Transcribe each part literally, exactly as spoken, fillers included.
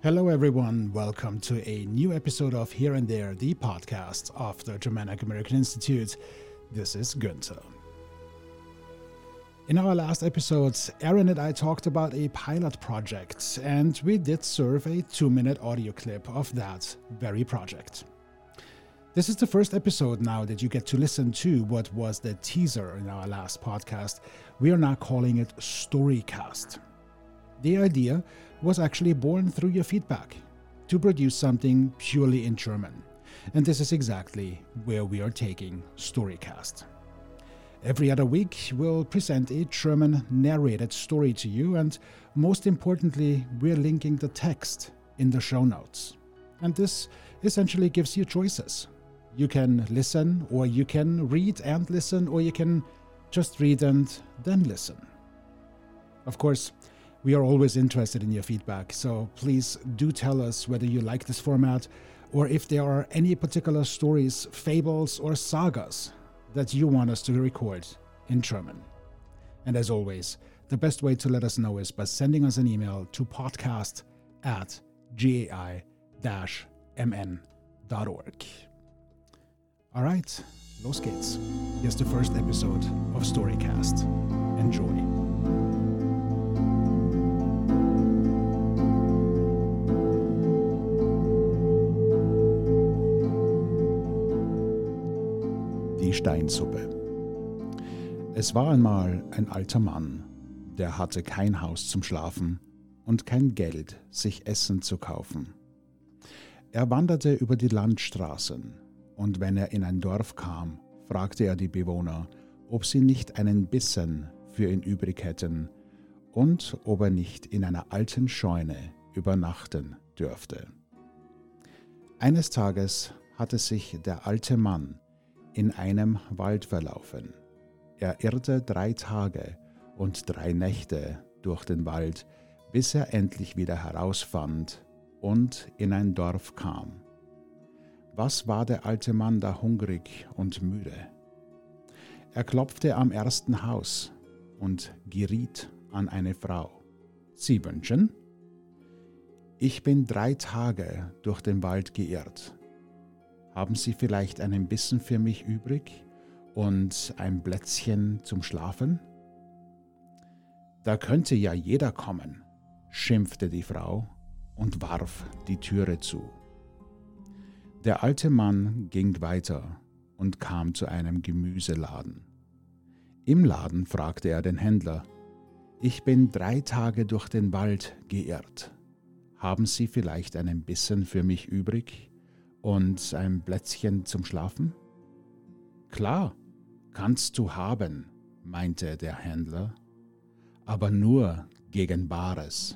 Hello everyone, welcome to a new episode of Here and There, the podcast of the Germanic American Institute. This is Günther. In our last episode, Aaron and I talked about a pilot project, and we did serve a two-minute audio clip of that very project. This is the first episode now that you get to listen to what was the teaser in our last podcast. We are now calling it Storycast. The idea was actually born through your feedback, to produce something purely in German. And this is exactly where we are taking Storycast. Every other week, we'll present a German narrated story to you, and most importantly, we're linking the text in the show notes. And this essentially gives you choices. You can listen, or you can read and listen, or you can just read and then listen. Of course, we are always interested in your feedback, so please do tell us whether you like this format or if there are any particular stories, fables, or sagas that you want us to record in German. And as always, the best way to let us know is by sending us an email to podcast at gai dash m n dot org. All right, los geht's. Here's the first episode of Storycast. Enjoy. Die Steinsuppe. Es war einmal ein alter Mann, der hatte kein Haus zum Schlafen und kein Geld, sich Essen zu kaufen. Er wanderte über die Landstraßen, und wenn er in ein Dorf kam, fragte er die Bewohner, ob sie nicht einen Bissen für ihn übrig hätten und ob er nicht in einer alten Scheune übernachten dürfte. Eines Tages hatte sich der alte Mann in einem Wald verlaufen. Er irrte drei Tage und drei Nächte durch den Wald, bis er endlich wieder herausfand und in ein Dorf kam. Was war der alte Mann da hungrig und müde? Er klopfte am ersten Haus und geriet an eine Frau. Sie wünschen? Ich bin drei Tage durch den Wald geirrt. Haben Sie vielleicht einen Bissen für mich übrig und ein Plätzchen zum Schlafen? Da könnte ja jeder kommen, schimpfte die Frau und warf die Türe zu. Der alte Mann ging weiter und kam zu einem Gemüseladen. Im Laden fragte er den Händler: Ich bin drei Tage durch den Wald geirrt. Haben Sie vielleicht einen Bissen für mich übrig und ein Plätzchen zum Schlafen? Klar, kannst du haben, meinte der Händler, aber nur gegen Bares.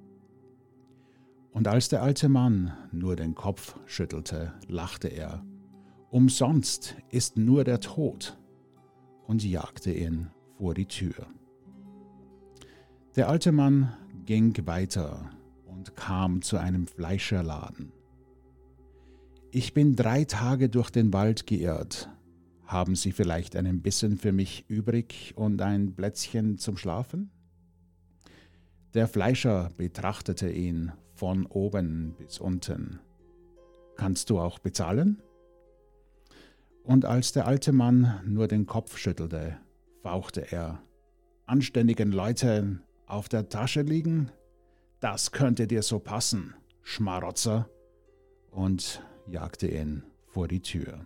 Und als der alte Mann nur den Kopf schüttelte, lachte er: Umsonst ist nur der Tod, und jagte ihn vor die Tür. Der alte Mann ging weiter und kam zu einem Fleischerladen. Ich bin drei Tage durch den Wald geirrt. Haben Sie vielleicht einen Bissen für mich übrig und ein Plätzchen zum Schlafen? Der Fleischer betrachtete ihn von oben bis unten. Kannst du auch bezahlen? Und als der alte Mann nur den Kopf schüttelte, fauchte er: Anständigen Leute auf der Tasche liegen? Das könnte dir so passen, Schmarotzer, und jagte ihn vor die Tür.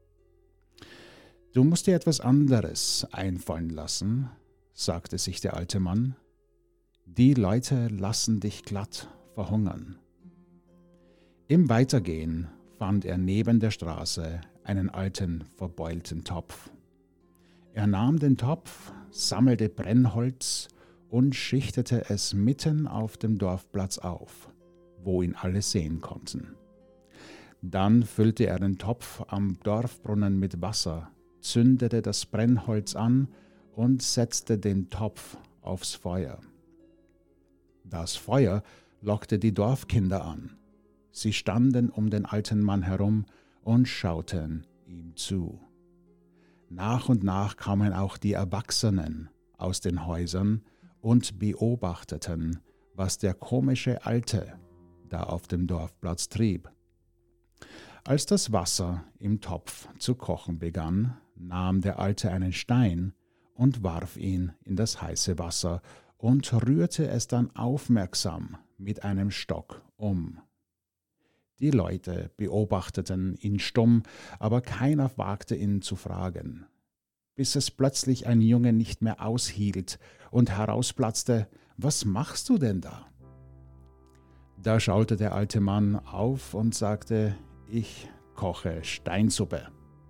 Du musst dir etwas anderes einfallen lassen, sagte sich der alte Mann. Die Leute lassen dich glatt verhungern. Im Weitergehen fand er neben der Straße einen alten, verbeulten Topf. Er nahm den Topf, sammelte Brennholz und schichtete es mitten auf dem Dorfplatz auf, wo ihn alle sehen konnten. Dann füllte er den Topf am Dorfbrunnen mit Wasser, zündete das Brennholz an und setzte den Topf aufs Feuer. Das Feuer lockte die Dorfkinder an. Sie standen um den alten Mann herum und schauten ihm zu. Nach und nach kamen auch die Erwachsenen aus den Häusern und beobachteten, was der komische Alte da auf dem Dorfplatz trieb. Als das Wasser im Topf zu kochen begann, nahm der Alte einen Stein und warf ihn in das heiße Wasser und rührte es dann aufmerksam mit einem Stock um. Die Leute beobachteten ihn stumm, aber keiner wagte ihn zu fragen, bis es plötzlich ein Junge nicht mehr aushielt und herausplatzte: »Was machst du denn da?« Da schaute der alte Mann auf und sagte: »Ich koche Steinsuppe.«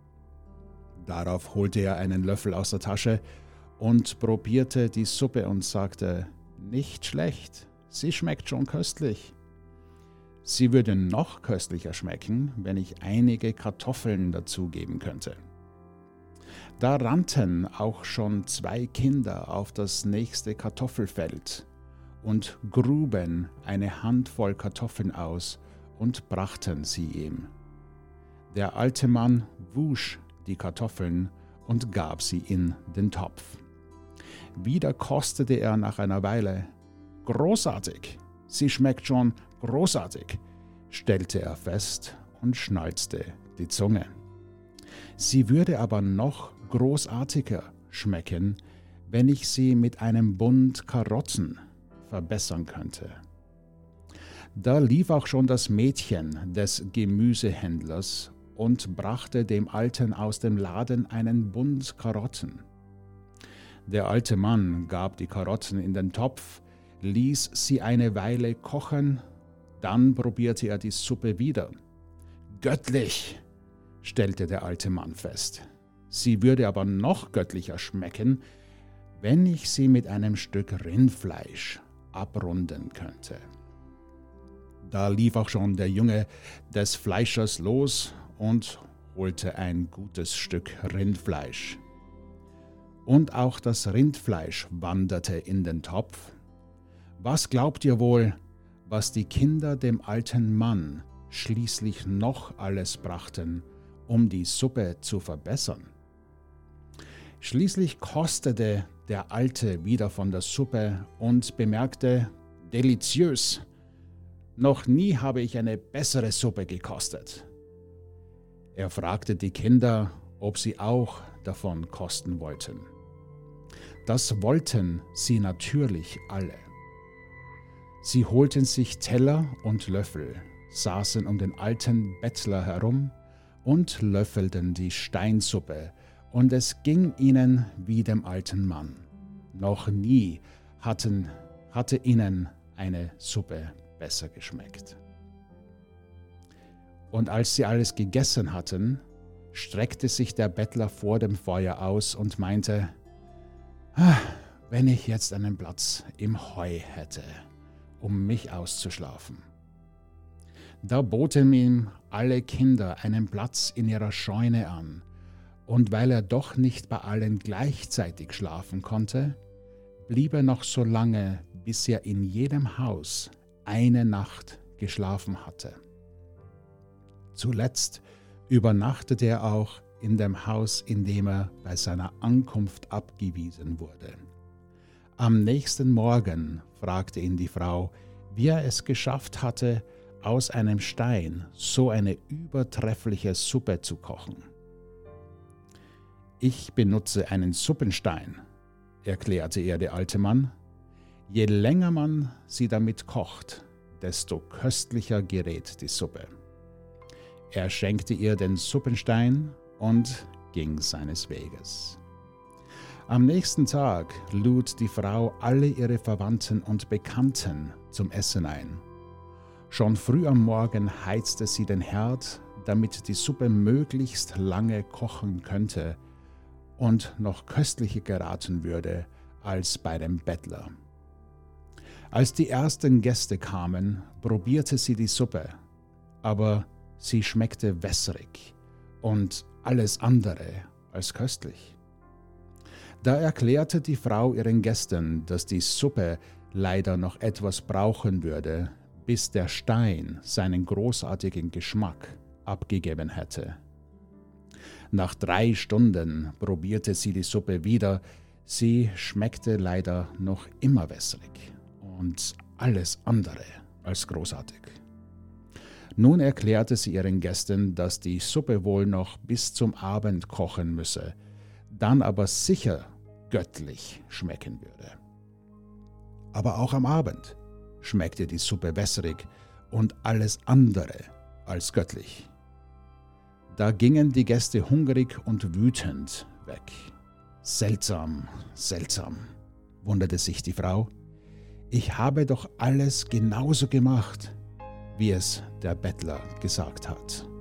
Darauf holte er einen Löffel aus der Tasche und probierte die Suppe und sagte: »Nicht schlecht, sie schmeckt schon köstlich. Sie würde noch köstlicher schmecken, wenn ich einige Kartoffeln dazugeben könnte.« Da rannten auch schon zwei Kinder auf das nächste Kartoffelfeld und gruben eine Handvoll Kartoffeln aus und brachten sie ihm. Der alte Mann wusch die Kartoffeln und gab sie in den Topf. Wieder kostete er nach einer Weile. »Großartig, sie schmeckt schon großartig«, stellte er fest und schnalzte die Zunge. »Sie würde aber noch großartiger schmecken, wenn ich sie mit einem Bund Karotten verbessern könnte.« Da lief auch schon das Mädchen des Gemüsehändlers und brachte dem Alten aus dem Laden einen Bund Karotten. Der alte Mann gab die Karotten in den Topf, ließ sie eine Weile kochen, dann probierte er die Suppe wieder. »Göttlich«, stellte der alte Mann fest. »Sie würde aber noch göttlicher schmecken, wenn ich sie mit einem Stück Rindfleisch abrunden könnte.« Da lief auch schon der Junge des Fleischers los und holte ein gutes Stück Rindfleisch. Und auch das Rindfleisch wanderte in den Topf. Was glaubt ihr wohl, was die Kinder dem alten Mann schließlich noch alles brachten, um die Suppe zu verbessern? Schließlich kostete der Alte wieder von der Suppe und bemerkte: »Deliziös! Noch nie habe ich eine bessere Suppe gekostet.« Er fragte die Kinder, ob sie auch davon kosten wollten. Das wollten sie natürlich alle. Sie holten sich Teller und Löffel, saßen um den alten Bettler herum und löffelten die Steinsuppe, und es ging ihnen wie dem alten Mann. Noch nie hatten, hatte ihnen eine Suppe besser geschmeckt. Und als sie alles gegessen hatten, streckte sich der Bettler vor dem Feuer aus und meinte: »Ah, wenn ich jetzt einen Platz im Heu hätte, um mich auszuschlafen.« Da boten ihm alle Kinder einen Platz in ihrer Scheune an, und weil er doch nicht bei allen gleichzeitig schlafen konnte, blieb er noch so lange, bis er in jedem Haus eine Nacht geschlafen hatte. Zuletzt übernachtete er auch in dem Haus, in dem er bei seiner Ankunft abgewiesen wurde. Am nächsten Morgen fragte ihn die Frau, wie er es geschafft hatte, aus einem Stein so eine übertreffliche Suppe zu kochen. »Ich benutze einen Suppenstein«, erklärte er der alte Mann. »Je länger man sie damit kocht, desto köstlicher gerät die Suppe.« Er schenkte ihr den Suppenstein und ging seines Weges. Am nächsten Tag lud die Frau alle ihre Verwandten und Bekannten zum Essen ein. Schon früh am Morgen heizte sie den Herd, damit die Suppe möglichst lange kochen könnte und noch köstlicher geraten würde als bei dem Bettler. Als die ersten Gäste kamen, probierte sie die Suppe, aber sie schmeckte wässrig und alles andere als köstlich. Da erklärte die Frau ihren Gästen, dass die Suppe leider noch etwas brauchen würde, bis der Stein seinen großartigen Geschmack abgegeben hätte. Nach drei Stunden probierte sie die Suppe wieder. Sie schmeckte leider noch immer wässrig und alles andere als großartig. Nun erklärte sie ihren Gästen, dass die Suppe wohl noch bis zum Abend kochen müsse, dann aber sicher göttlich schmecken würde. Aber auch am Abend schmeckte die Suppe wässrig und alles andere als göttlich. Da gingen die Gäste hungrig und wütend weg. Seltsam, seltsam, wunderte sich die Frau. Ich habe doch alles genauso gemacht, wie es der Bettler gesagt hat.